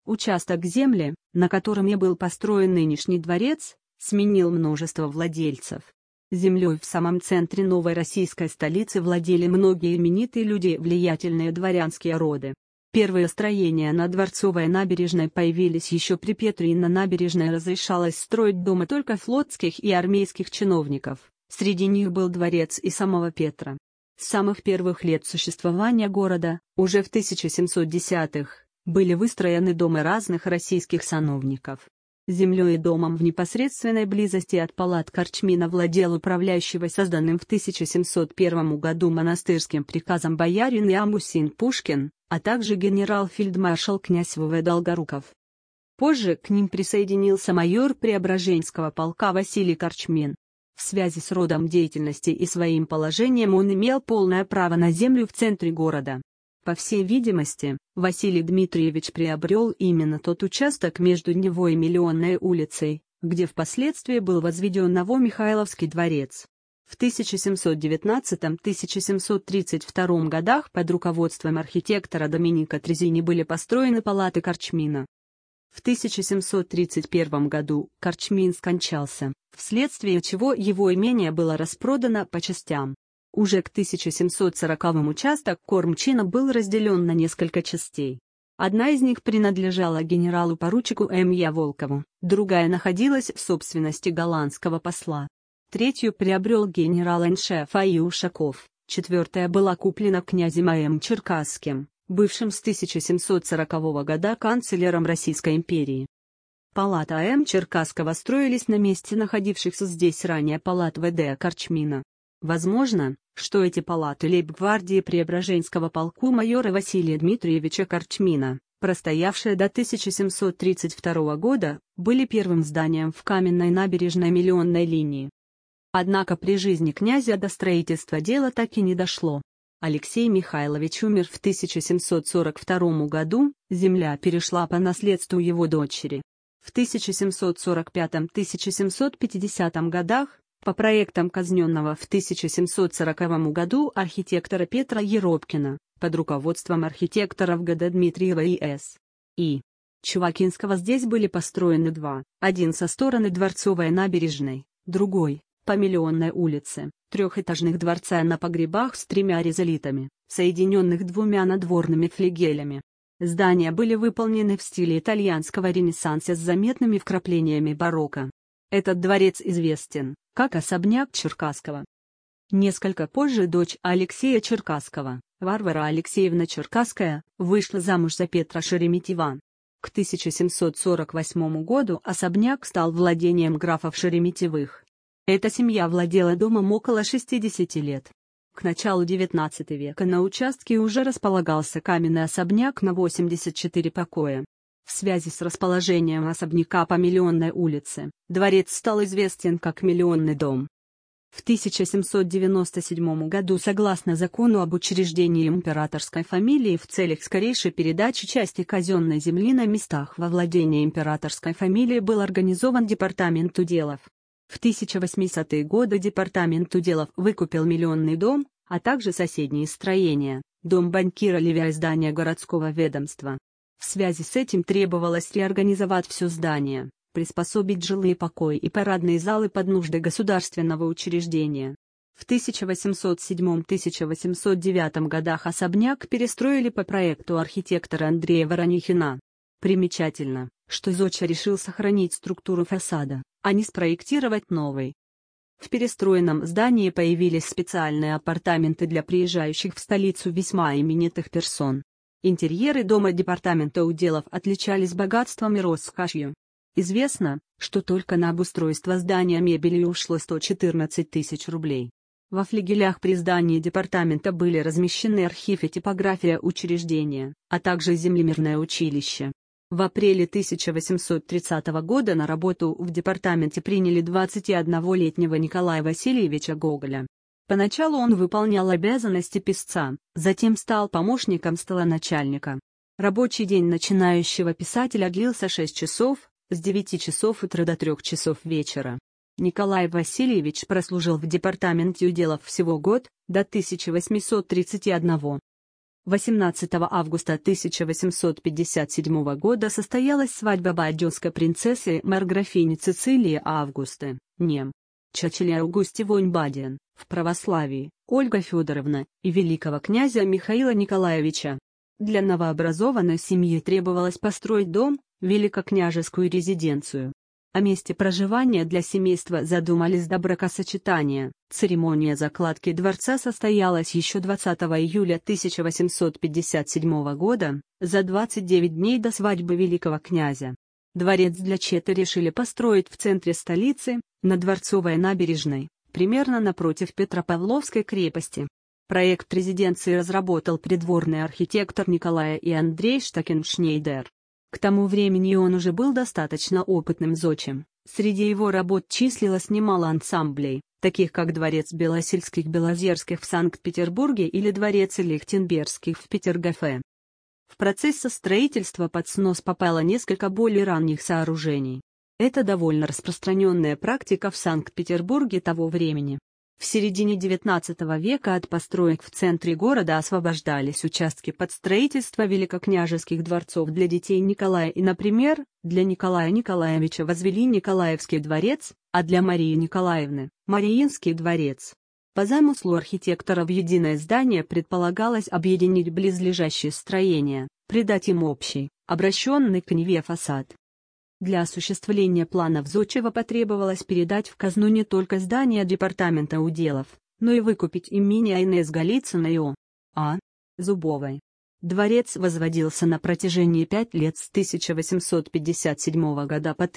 Участок земли, на котором и был построен нынешний дворец, сменил множество владельцев. Землей в самом центре новой российской столицы владели многие именитые люди, влиятельные дворянские роды. Первые строения на Дворцовой набережной появились еще при Петре, и на набережной разрешалось строить дома только флотских и армейских чиновников, среди них был дворец и самого Петра. С самых первых лет существования города, уже в 1710-х, были выстроены дома разных российских сановников. Землей и домом в непосредственной близости от палат Корчмина владел управляющего созданным в 1701 году монастырским приказом боярин Иоанн Пушкин, а также генерал-фельдмаршал князь В.В. Долгоруков. Позже к ним присоединился майор Преображенского полка Василий Корчмин. В связи с родом деятельности и своим положением он имел полное право на землю в центре города. По всей видимости, Василий Дмитриевич приобрел именно тот участок между Невой и Миллионной улицей, где впоследствии был возведен Новомихайловский дворец. В 1719-1732 годах под руководством архитектора Доминика Трезини были построены палаты Корчмина. В 1731 году Корчмин скончался, вследствие чего его имение было распродано по частям. Уже к 1740 участок Кормчина был разделен на несколько частей. Одна из них принадлежала генералу-поручику М.Я. Волкову, другая находилась в собственности голландского посла. Третью приобрел генерал-аншеф А.И. Ушаков, четвертая была куплена князем А.М. Черкасским, бывшим с 1740 года канцлером Российской империи. Палаты А.М. Черкасского строились на месте находившихся здесь ранее палат В.Д. Корчмина. Возможно, что эти палаты лейб-гвардии Преображенского полку майора Василия Дмитриевича Корчмина, простоявшие до 1732 года, были первым зданием в каменной набережной Миллионной линии. Однако при жизни князя до строительства дело так и не дошло. Алексей Михайлович умер в 1742 году, земля перешла по наследству его дочери. В 1745-1750 годах, по проектам казненного в 1740 году архитектора Петра Еропкина, под руководством архитекторов Г.Д. Дмитриева и С.И. Чувакинского здесь были построены два, один со стороны Дворцовой набережной, другой, по Миллионной улице, трехэтажных дворца на погребах с тремя ризолитами, соединенных двумя надворными флигелями. Здания были выполнены в стиле итальянского ренессанса с заметными вкраплениями барокко. Этот дворец известен как особняк Черкасского. Несколько позже дочь Алексея Черкасского, Варвара Алексеевна Черкасская, вышла замуж за Петра Шереметьева. К 1748 году особняк стал владением графов Шереметьевых. Эта семья владела домом около 60 лет. К началу XIX века на участке уже располагался каменный особняк на 84 покоя. В связи с расположением особняка по Миллионной улице, дворец стал известен как Миллионный дом. В 1797 году, согласно закону об учреждении императорской фамилии в целях скорейшей передачи части казенной земли на местах во владение императорской фамилии, был организован департамент уделов. В 1800-е годы департамент уделов выкупил Миллионный дом, а также соседние строения, дом банкира Левия и здание городского ведомства. В связи с этим требовалось реорганизовать все здание, приспособить жилые покои и парадные залы под нужды государственного учреждения. В 1807-1809 годах особняк перестроили по проекту архитектора Андрея Воронихина. Примечательно, что Зодчий решил сохранить структуру фасада, а не спроектировать новый. В перестроенном здании появились специальные апартаменты для приезжающих в столицу весьма именитых персон. Интерьеры дома департамента уделов отличались богатством и роскошью. Известно, что только на обустройство здания мебели ушло 114 тысяч рублей. Во флигелях при здании департамента были размещены архив и типография учреждения, а также землемерное училище. В апреле 1830 года на работу в департаменте приняли 21-летнего Николая Васильевича Гоголя. Поначалу он выполнял обязанности писца, затем стал помощником столоначальника. Рабочий день начинающего писателя длился 6 часов, с 9 часов утра до 3 часов вечера. Николай Васильевич прослужил в департаменте уделов всего год, до 1831. 18 августа 1857 года состоялась свадьба боденской принцессы марграфини Цицилии Августы, нем. Чачели Аугусте Вонь-Баден, в православии, Ольга Федоровна, и великого князя Михаила Николаевича. Для новообразованной семьи требовалось построить дом, великокняжескую резиденцию. О месте проживания для семейства задумались до бракосочетания. Церемония закладки дворца состоялась еще 20 июля 1857 года, за 29 дней до свадьбы великого князя. Дворец для четы решили построить в центре столицы, на Дворцовой набережной, примерно напротив Петропавловской крепости. Проект резиденции разработал придворный архитектор Николай и Андрей Штакеншнейдер. К тому времени он уже был достаточно опытным зодчим. Среди его работ числилось немало ансамблей, таких как Дворец Белосельских-Белозерских в Санкт-Петербурге или Дворец Лихтенбергских в Петергофе. В процесс строительства под снос попало несколько более ранних сооружений. Это довольно распространенная практика в Санкт-Петербурге того времени. В середине XIX века от построек в центре города освобождались участки под строительство великокняжеских дворцов для детей Николая и, например, для Николая Николаевича возвели Николаевский дворец, а для Марии Николаевны – Мариинский дворец. По замыслу архитектора в единое здание предполагалось объединить близлежащие строения, придать им общий, обращенный к Неве фасад. Для осуществления планов зодчего потребовалось передать в казну не только здание департамента уделов, но и выкупить имение Инесс Голицыной и О.А. Зубовой. Дворец возводился на протяжении 5 лет с 1857 года по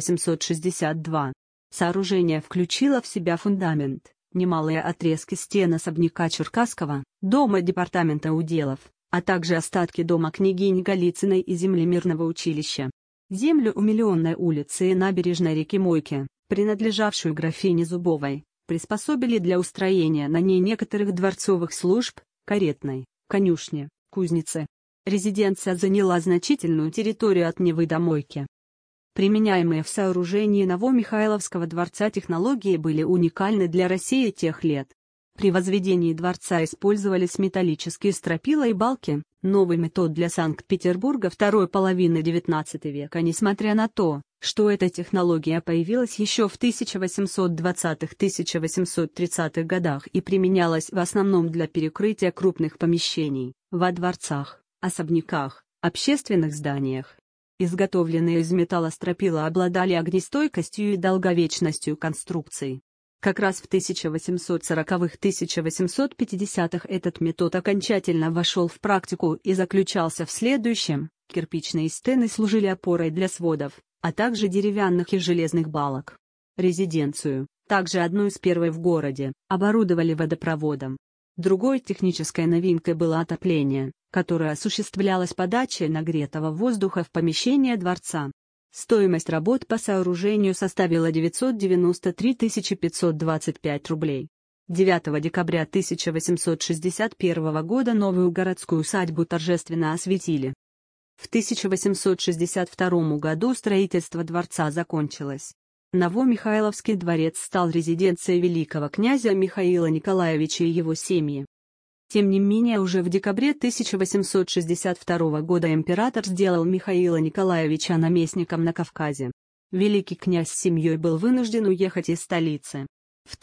1862. Сооружение включило в себя фундамент, немалые отрезки стен особняка Черкасского, дома департамента уделов, а также остатки дома княгини Голицыной и земли мирного училища. Землю у Миллионной улицы и набережной реки Мойки, принадлежавшую графине Зубовой, приспособили для устроения на ней некоторых дворцовых служб, каретной, конюшни, кузницы. Резиденция заняла значительную территорию от Невы до Мойки. Применяемые в сооружении Новомихайловского дворца технологии были уникальны для России тех лет. При возведении дворца использовались металлические стропила и балки, новый метод для Санкт-Петербурга второй половины XIX века. Несмотря на то, что эта технология появилась еще в 1820-1830-х годах и применялась в основном для перекрытия крупных помещений, во дворцах, особняках, общественных зданиях. Изготовленные из металла стропила обладали огнестойкостью и долговечностью конструкций. Как раз в 1840-1850-х этот метод окончательно вошел в практику и заключался в следующем: кирпичные стены служили опорой для сводов, а также деревянных и железных балок. Резиденцию, также одну из первых в городе, оборудовали водопроводом. Другой технической новинкой было отопление, которое осуществлялось подачей нагретого воздуха в помещение дворца. Стоимость работ по сооружению составила 993 525 рублей. 9 декабря 1861 года новую городскую усадьбу торжественно осветили. В 1862 году строительство дворца закончилось. Новомихайловский дворец стал резиденцией великого князя Михаила Николаевича и его семьи. Тем не менее уже в декабре 1862 года император сделал Михаила Николаевича наместником на Кавказе. Великий князь с семьей был вынужден уехать из столицы. В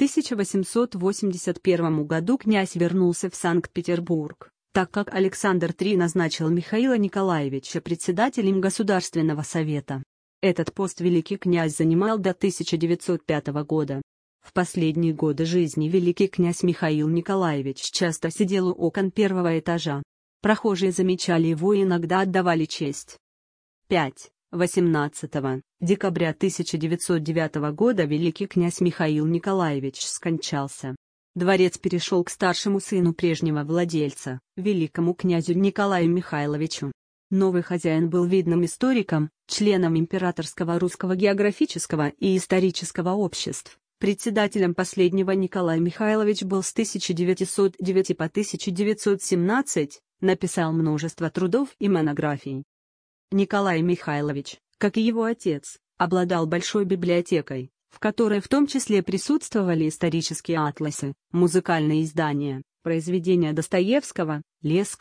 1881 году князь вернулся в Санкт-Петербург, так как Александр III назначил Михаила Николаевича председателем Государственного совета. Этот пост великий князь занимал до 1905 года. В последние годы жизни великий князь Михаил Николаевич часто сидел у окон первого этажа. Прохожие замечали его и иногда отдавали честь. 5. 18 декабря 1909 года великий князь Михаил Николаевич скончался. Дворец перешел к старшему сыну прежнего владельца, великому князю Николаю Михайловичу. Новый хозяин был видным историком, членом Императорского русского географического и исторического обществ. Председателем последнего Николай Михайлович был с 1909 по 1917, написал множество трудов и монографий. Николай Михайлович, как и его отец, обладал большой библиотекой, в которой в том числе присутствовали исторические атласы, музыкальные издания, произведения Достоевского, Лесского,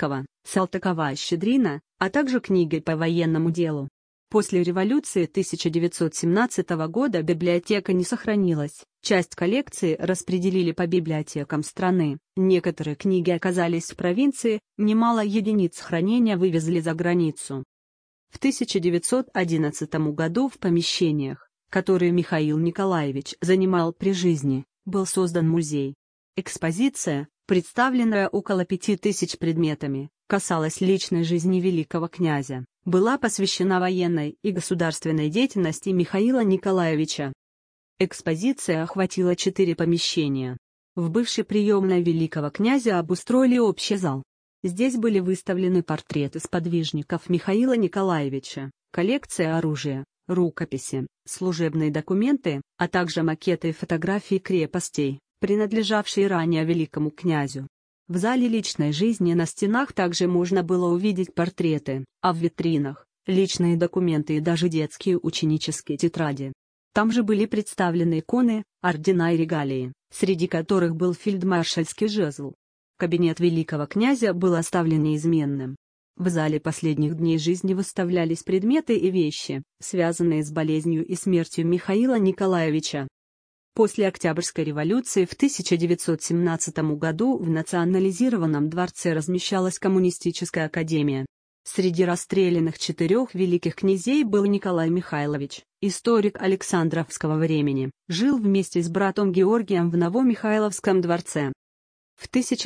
Салтыкова-Щедрина, а также книги по военному делу. После революции 1917 года библиотека не сохранилась, часть коллекции распределили по библиотекам страны, некоторые книги оказались в провинции, немало единиц хранения вывезли за границу. В 1911 году в помещениях, которые Михаил Николаевич занимал при жизни, был создан музей. Экспозиция, представленная около 5000 предметами, касалась личной жизни великого князя, была посвящена военной и государственной деятельности Михаила Николаевича. Экспозиция охватила 4 помещения. В бывшей приемной великого князя обустроили общий зал. Здесь были выставлены портреты сподвижников Михаила Николаевича, коллекция оружия, рукописи, служебные документы, а также макеты и фотографии крепостей, принадлежавшие ранее великому князю. В зале личной жизни на стенах также можно было увидеть портреты, а в витринах – личные документы и даже детские ученические тетради. Там же были представлены иконы, ордена и регалии, среди которых был фельдмаршальский жезл. Кабинет великого князя был оставлен неизменным. В зале последних дней жизни выставлялись предметы и вещи, связанные с болезнью и смертью Михаила Николаевича. После Октябрьской революции в 1917 году в национализированном дворце размещалась коммунистическая академия. Среди расстрелянных 4 великих князей был Николай Михайлович, историк Александровского времени, жил вместе с братом Георгием в Новомихайловском дворце. В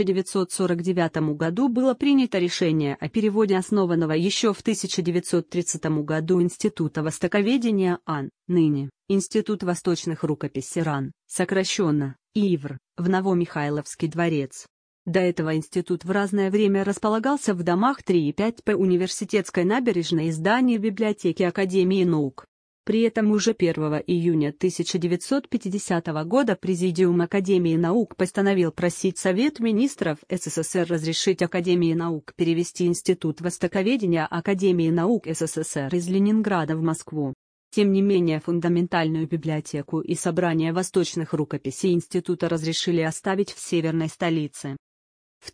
1949 году было принято решение о переводе основанного еще в 1930 году Института востоковедения АН, ныне Институт восточных рукописей РАН, сокращенно ИВР, в Новомихайловский дворец. До этого институт в разное время располагался в домах 3 и 5 по Университетской набережной и здании библиотеки Академии наук. При этом уже 1 июня 1950 года Президиум Академии наук постановил просить Совет министров СССР разрешить Академии наук перевести Институт востоковедения Академии наук СССР из Ленинграда в Москву. Тем не менее фундаментальную библиотеку и собрание восточных рукописей института разрешили оставить в северной столице. В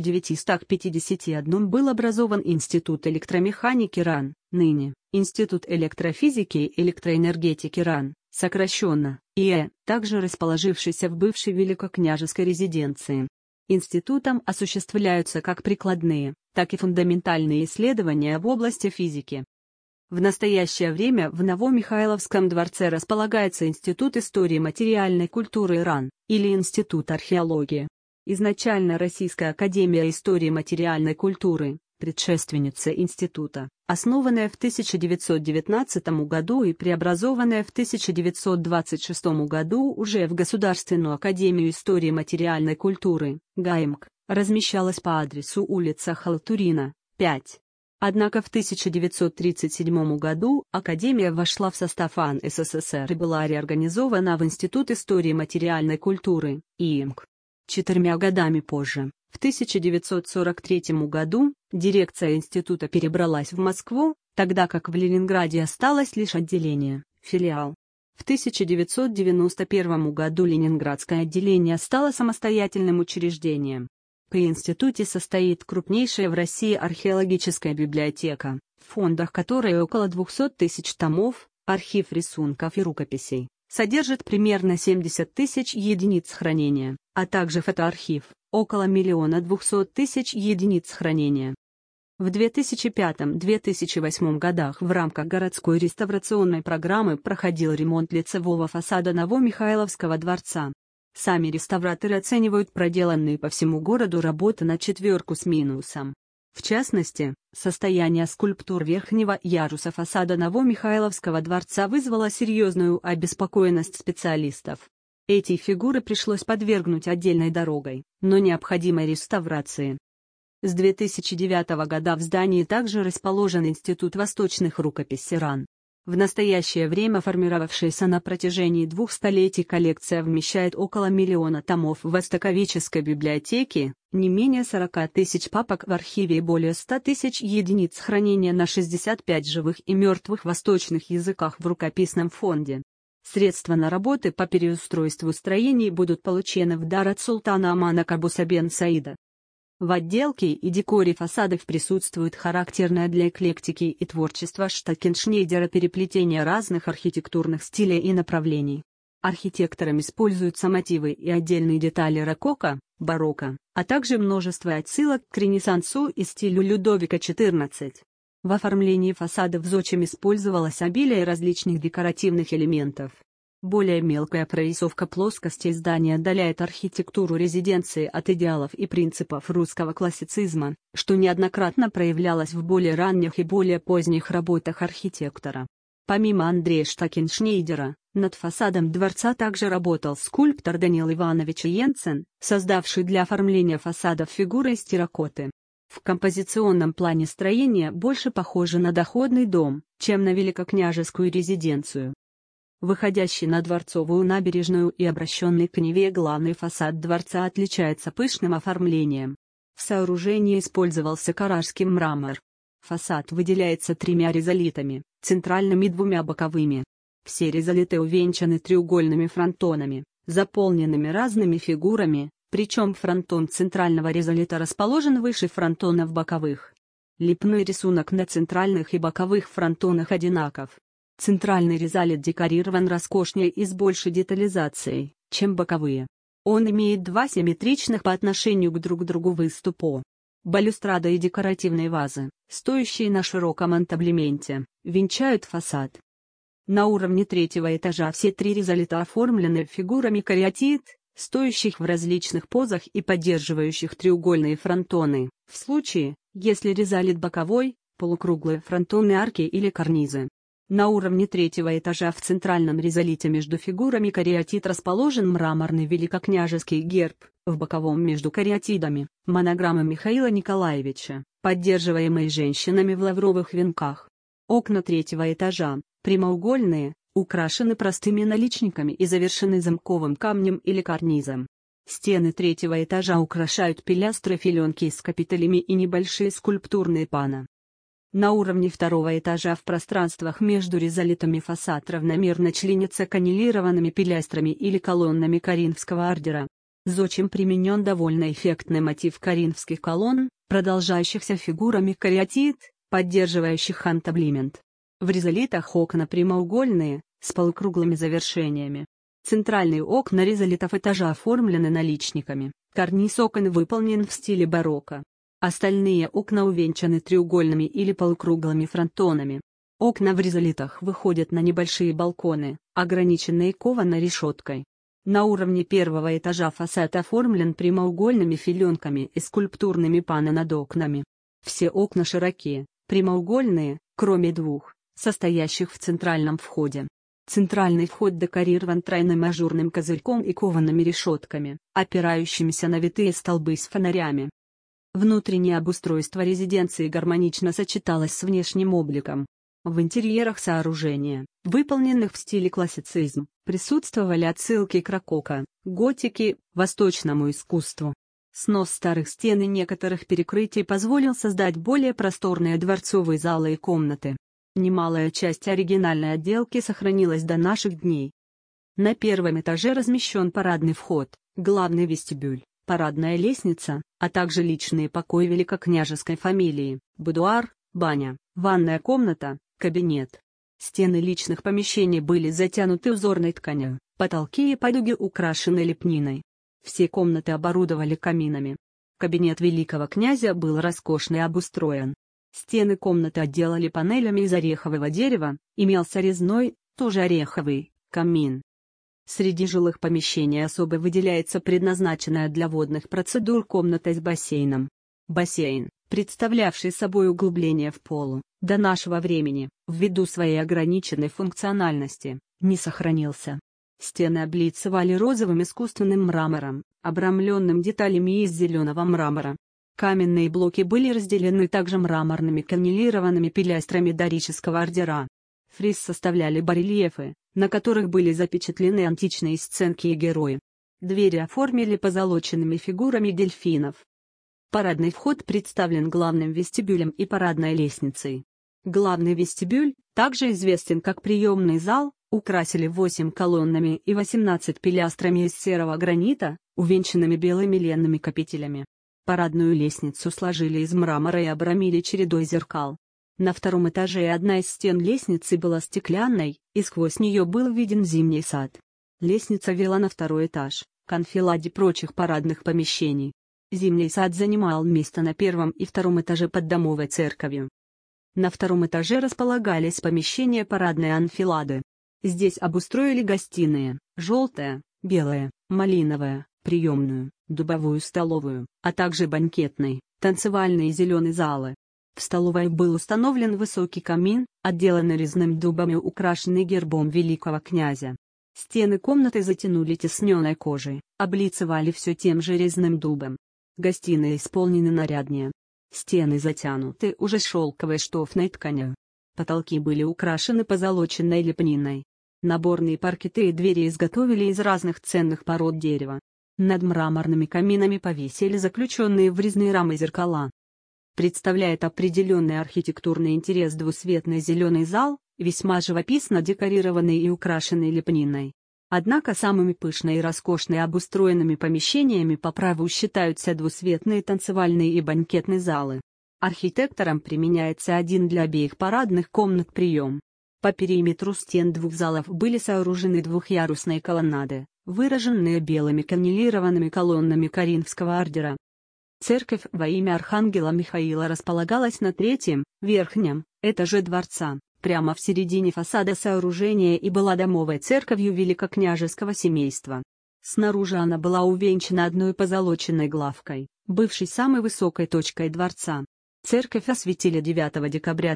1951 был образован Институт электромеханики РАН, ныне Институт электрофизики и электроэнергетики РАН, сокращенно ИЭ, также расположившийся в бывшей великокняжеской резиденции. Институтом осуществляются как прикладные, так и фундаментальные исследования в области физики. В настоящее время в Новомихайловском дворце располагается Институт истории материальной культуры РАН, или Институт археологии. Изначально Российская академия истории материальной культуры, предшественница института, основанная в 1919 году и преобразованная в 1926 году уже в Государственную академию истории материальной культуры, ГАИМК, размещалась по адресу улица Халтурина, 5. Однако в 1937 году Академия вошла в состав АН СССР и была реорганизована в Институт истории материальной культуры, ИИМК. 4 годами позже, в 1943 году, дирекция института перебралась в Москву, тогда как в Ленинграде осталось лишь отделение, филиал. В 1991 году Ленинградское отделение стало самостоятельным учреждением. При институте состоит крупнейшая в России археологическая библиотека, в фондах которой около 200 тысяч томов, архив рисунков и рукописей, содержит примерно 70 тысяч единиц хранения, а также фотоархив, около 1 200 000 единиц хранения. В 2005-2008 годах в рамках городской реставрационной программы проходил ремонт лицевого фасада Новомихайловского дворца. Сами реставраторы оценивают проделанные по всему городу работы на 4 с минусом. В частности, состояние скульптур верхнего яруса фасада Новомихайловского дворца вызвало серьезную обеспокоенность специалистов. Эти фигуры пришлось подвергнуть отдельной дорогой, но необходимой реставрации. С 2009 года в здании также расположен Институт восточных рукописей РАН. В настоящее время формировавшаяся на протяжении 2 столетий коллекция вмещает около 1 миллиона томов в востоковедческой библиотеке, не менее 40 тысяч папок в архиве и более 100 тысяч единиц хранения на 65 живых и мертвых восточных языках в рукописном фонде. Средства на работы по переустройству строений будут получены в дар от султана Омана Кабуса бен Саида. В отделке и декоре фасадов присутствует характерное для эклектики и творчества Штакеншнейдера переплетение разных архитектурных стилей и направлений. Архитектором используются мотивы и отдельные детали рококо, барокко, а также множество отсылок к Ренессансу и стилю Людовика XIV. В оформлении фасадов зодчим использовалось обилие различных декоративных элементов. Более мелкая прорисовка плоскостей здания отдаляет архитектуру резиденции от идеалов и принципов русского классицизма, что неоднократно проявлялось в более ранних и более поздних работах архитектора. Помимо Андрея Штакеншнейдера, над фасадом дворца также работал скульптор Даниил Иванович Йенсен, создавший для оформления фасадов фигуры из терракоты. В композиционном плане строение больше похоже на доходный дом, чем на великокняжескую резиденцию. Выходящий на Дворцовую набережную и обращенный к Неве главный фасад дворца отличается пышным оформлением. В сооружении использовался каррарский мрамор. Фасад выделяется 3 ризолитами, центральными и 2 боковыми. Все ризолиты увенчаны треугольными фронтонами, заполненными разными фигурами, причем фронтон центрального ризолита расположен выше фронтонов боковых. Лепной рисунок на центральных и боковых фронтонах одинаков. Центральный ризолит декорирован роскошнее и с большей детализацией, чем боковые. Он имеет 2 симметричных по отношению к друг другу выступа. Балюстрада и декоративные вазы, стоящие на широком антаблементе, венчают фасад. На уровне 3-го этажа все 3 ризолита оформлены фигурами кариатид, стоящих в различных позах и поддерживающих треугольные фронтоны, в случае, если ризолит боковой, полукруглые фронтоны арки или карнизы. На уровне 3-го этажа в центральном ризолите между фигурами кариатид расположен мраморный великокняжеский герб, в боковом между кариатидами – монограмма Михаила Николаевича, поддерживаемые женщинами в лавровых венках. Окна 3-го этажа, прямоугольные, украшены простыми наличниками и завершены замковым камнем или карнизом. Стены 3-го этажа украшают пилястры-филенки с капителями и небольшие скульптурные панно. На уровне 2-го этажа в пространствах между ризолитами фасад равномерно членится каннелированными пилястрами или колоннами коринфского ордера. Зодчим применен довольно эффектный мотив коринфских колонн, продолжающихся фигурами кариатид, поддерживающих антаблемент. В ризолитах окна прямоугольные, с полукруглыми завершениями. Центральные окна ризолитов этажа оформлены наличниками, карниз окон выполнен в стиле барокко. Остальные окна увенчаны треугольными или полукруглыми фронтонами. Окна в ризолитах выходят на небольшие балконы, ограниченные кованой решеткой. На уровне 1-го этажа фасад оформлен прямоугольными филенками и скульптурными панно над окнами. Все окна широкие, прямоугольные, кроме 2, состоящих в центральном входе. Центральный вход декорирован тройным ажурным козырьком и коваными решетками, опирающимися на витые столбы с фонарями. Внутреннее обустройство резиденции гармонично сочеталось с внешним обликом. В интерьерах сооружения, выполненных в стиле классицизм, присутствовали отсылки к рококо, готике, восточному искусству. Снос старых стен и некоторых перекрытий позволил создать более просторные дворцовые залы и комнаты. Немалая часть оригинальной отделки сохранилась до наших дней. На 1-м этаже размещен парадный вход, главный вестибюль, парадная лестница, а также личные покои великокняжеской фамилии, будуар, баня, ванная комната, кабинет. Стены личных помещений были затянуты узорной тканью, потолки и подуги украшены лепниной. Все комнаты оборудовали каминами. Кабинет великого князя был роскошно обустроен. Стены комнаты отделали панелями из орехового дерева, имелся резной, тоже ореховый, камин. Среди жилых помещений особо выделяется предназначенная для водных процедур комната с бассейном. Бассейн, представлявший собой углубление в полу, до нашего времени, ввиду своей ограниченной функциональности, не сохранился. Стены облицевали розовым искусственным мрамором, обрамленным деталями из зеленого мрамора. Каменные блоки были разделены также мраморными каннелированными пилястрами дорического ордера. Фриз составляли барельефы, на которых были запечатлены античные сценки и герои. Двери оформили позолоченными фигурами дельфинов. Парадный вход представлен главным вестибюлем и парадной лестницей. Главный вестибюль, также известен как приемный зал, украсили 8 колоннами и 18 пилястрами из серого гранита, увенчанными белыми ленными капителями. Парадную лестницу сложили из мрамора и обрамили чередой зеркал. На втором этаже одна из стен лестницы была стеклянной, и сквозь нее был виден зимний сад. Лестница вела на второй этаж, к анфиладе прочих парадных помещений. Зимний сад занимал место на первом и втором этаже под домовой церковью. На втором этаже располагались помещения парадной анфилады. Здесь обустроили гостиные, желтая, белая, малиновая, приемную, дубовую столовую, а также банкетный, танцевальный и зеленый залы. В столовой был установлен высокий камин, отделанный резным дубом и украшенный гербом великого князя. Стены комнаты затянули тисненой кожей, облицевали все тем же резным дубом. Гостиные исполнены наряднее. Стены затянуты уже шелковой штофной тканью. Потолки были украшены позолоченной лепниной. Наборные паркеты и двери изготовили из разных ценных пород дерева. Над мраморными каминами повесили заключенные в резные рамы зеркала. Представляет определенный архитектурный интерес двусветный зеленый зал, весьма живописно декорированный и украшенный лепниной. Однако самыми пышно и роскошно обустроенными помещениями по праву считаются двусветные танцевальные и банкетные залы. Архитектором применяется один для обеих парадных комнат прием. По периметру стен двух залов были сооружены двухъярусные колоннады, выраженные белыми каннелированными колоннами Коринфского ордера. Церковь во имя архангела Михаила располагалась на третьем, верхнем, этаже дворца, прямо в середине фасада сооружения и была домовой церковью великокняжеского семейства. Снаружи она была увенчана одной позолоченной главкой, бывшей самой высокой точкой дворца. Церковь осветили 9 декабря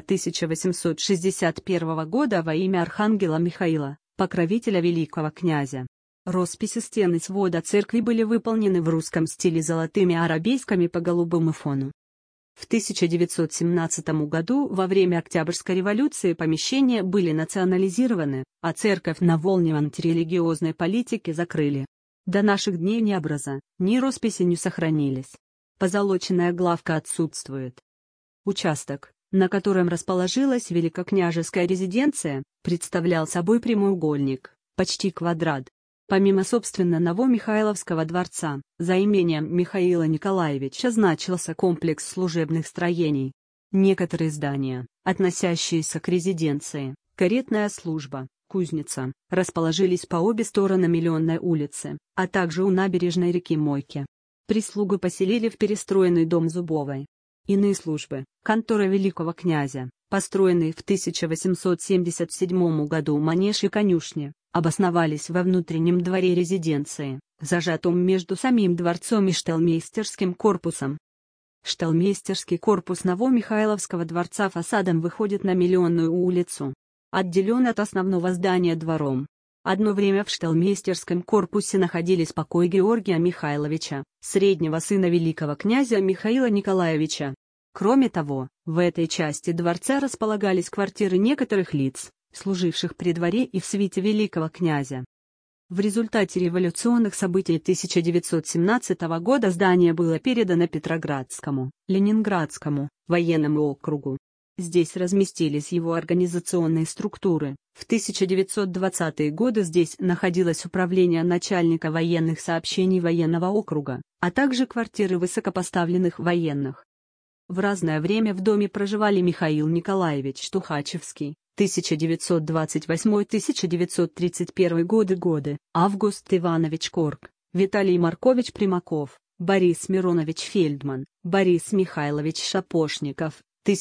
1861 года во имя архангела Михаила, покровителя великого князя. Росписи стен и свода церкви были выполнены в русском стиле золотыми арабесками по голубому фону. В 1917 году во время Октябрьской революции помещения были национализированы, а церковь на волне антирелигиозной политики закрыли. До наших дней ни образа, ни росписи не сохранились. Позолоченная главка отсутствует. Участок, на котором расположилась великокняжеская резиденция, представлял собой прямоугольник, почти квадрат. Помимо собственно Новомихайловского дворца, за имением Михаила Николаевича значился комплекс служебных строений. Некоторые здания, относящиеся к резиденции, каретная служба, кузница, расположились по обе стороны Миллионной улицы, а также у набережной реки Мойки. Прислугу поселили в перестроенный дом Зубовой. Иные службы, контора великого князя, построенные в 1877 году манеж и конюшни, обосновались во внутреннем дворе резиденции, зажатом между самим дворцом и шталмейстерским корпусом. Шталмейстерский корпус Новомихайловского дворца фасадом выходит на Миллионную улицу. Отделен от основного здания двором. Одно время в шталмейстерском корпусе находились покои Георгия Михайловича, среднего сына великого князя Михаила Николаевича. Кроме того, в этой части дворца располагались квартиры некоторых лиц, служивших при дворе и в свите великого князя. В результате революционных событий 1917 года здание было передано Петроградскому, Ленинградскому, военному округу. Здесь разместились его организационные структуры. В 1920-е годы здесь находилось управление начальника военных сообщений военного округа, а также квартиры высокопоставленных военных. В разное время в доме проживали Михаил Николаевич Тухачевский, 1928-1931 годы, Август Иванович Корк, Виталий Маркович Примаков, Борис Миронович Фельдман, Борис Михайлович Шапошников,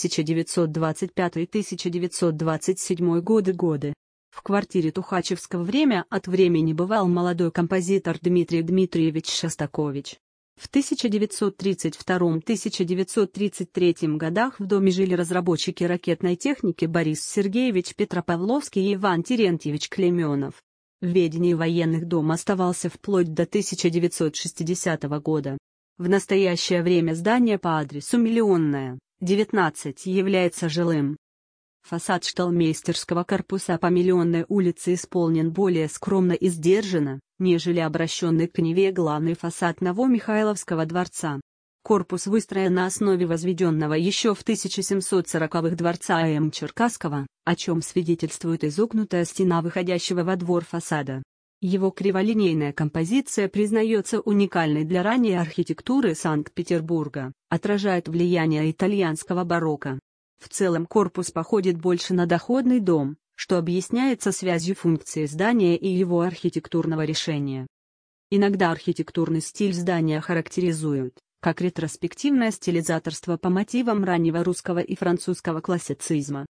1925-1927 годы. В квартире Тухачевского время от времени бывал молодой композитор Дмитрий Дмитриевич Шостакович. В 1932-1933 годах в доме жили разработчики ракетной техники Борис Сергеевич Петропавловский и Иван Терентьевич Клеменов. В ведении военных дом оставался вплоть до 1960 года. В настоящее время здание по адресу Миллионная, 19 является жилым. Фасад шталмейстерского корпуса по Миллионной улице исполнен более скромно и сдержанно, нежели обращенный к Неве главный фасад Новомихайловского дворца. Корпус выстроен на основе возведенного еще в 1740-х дворца А.М. Черкасского, о чем свидетельствует изогнутая стена выходящего во двор фасада. Его криволинейная композиция признается уникальной для ранней архитектуры Санкт-Петербурга, отражает влияние итальянского барокко. В целом корпус походит больше на доходный дом, что объясняется связью функции здания и его архитектурного решения. Иногда архитектурный стиль здания характеризуют как ретроспективное стилизаторство по мотивам раннего русского и французского классицизма.